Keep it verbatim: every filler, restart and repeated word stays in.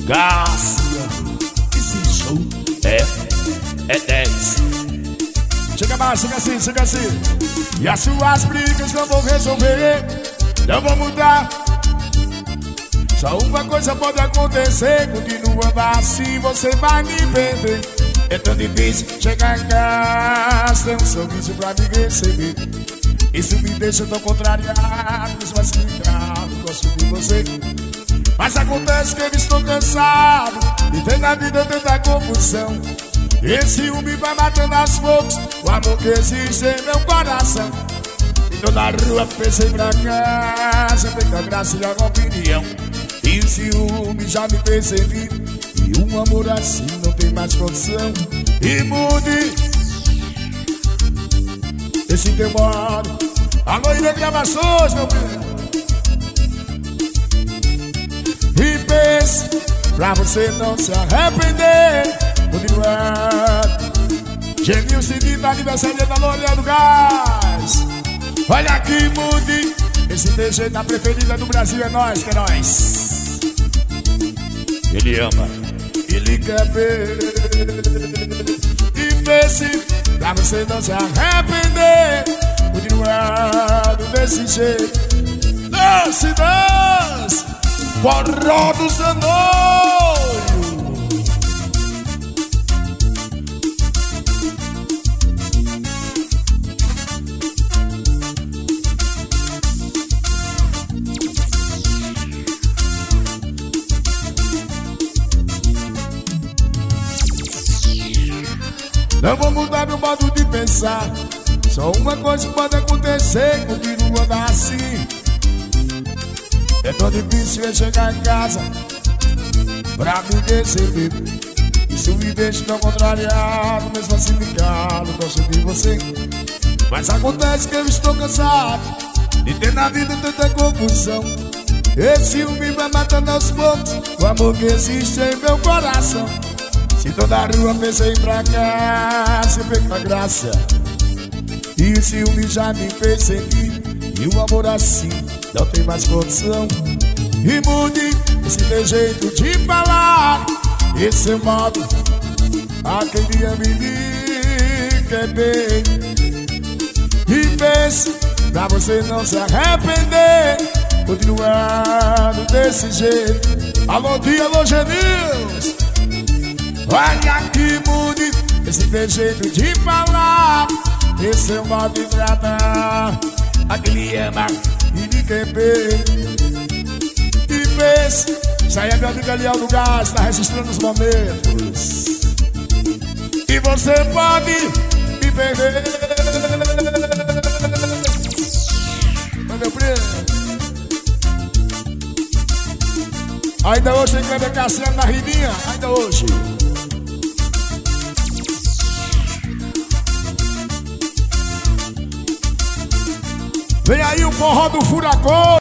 Garcia. Esse show é, é dez. Chega mais, chega assim, chega assim. E as suas brigas não vou resolver, não vou mudar. Só uma coisa pode acontecer, continuando assim você vai me perder. É tão difícil chegar em casa, ter um sorriso pra me receber. Isso me deixa tão contrariado, mesmo assim, claro, gosto de você. Mas acontece que eu estou cansado de ter na vida tanta confusão. Esse ciúme vai matando aos poucos o amor que existe em meu coração. E toda rua pensei pra casa, tem a graça e a opinião. E o ciúme já me percebi, e um amor assim não tem mais condição. E mude esse teu modo. Alô, Ilha Gravações, meu bem. E pense pra você não se arrepender. Continuar. Genil seguindo aniversário da Lolia do Gás. Olha aqui, mude esse teu jeito, a preferida do Brasil é nós, que é nós. Ele ama, ele quer ver. E pense pra você não se arrepender. Continuado desse jeito. Dance, dance, forró do Zanoio. Não vou mudar meu modo de pensar. Só uma coisa pode acontecer, continuando assim. É tão difícil eu chegar em casa pra me receber. Isso me deixa tão contrariado, mesmo assim ligado, gosto de você. Mas acontece que eu estou cansado de ter na vida tanta confusão. Esse ciúme vai matando aos poucos o amor que existe em meu coração. Se toda a rua pensei pra cá, sempre com a graça. E o ciúme já me percebi, e o amor assim não tem mais condição. E mude esse teu jeito de falar, esse seu modo, aquele amigo que é bem. E pense pra você não se arrepender, continuando desse jeito. Alô, dia, alô, Genils. Olha aqui, mude esse teu jeito de falar, esse seu modo de tratar, aquele ama e de querer. E pense, isso aí é meu amigo Eliel do Gás, tá registrando os momentos. E você pode me perder. Oi, meu primo. Ainda hoje tem Kleber Cassiano na riminha, ainda hoje. Vem aí o forró do Furacão.